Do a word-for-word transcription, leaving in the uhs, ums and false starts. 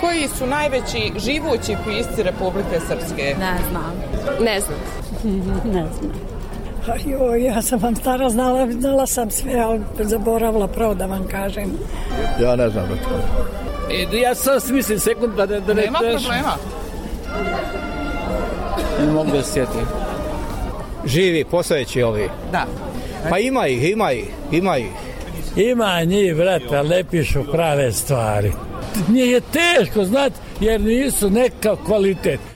Koji su najveći živući pisci Republike Srpske? Ne znam. Ne znam. Ne znam. Joj, ja sam vam stara, znala, znala sam sve, ali zaboravila pravo da vam kažem. Ja ne znam. E, ja sam mislim sekund da ne... Da ne Nema teš... problema. Ne mogu da se sjetim. Živi, postojeći ovi. Da. Pa ima ih, ima ih, ima ih. Ima njih, brate, ali ne pišu prave stvari. Nije je teško, znati, jer nisu neka kvalitet.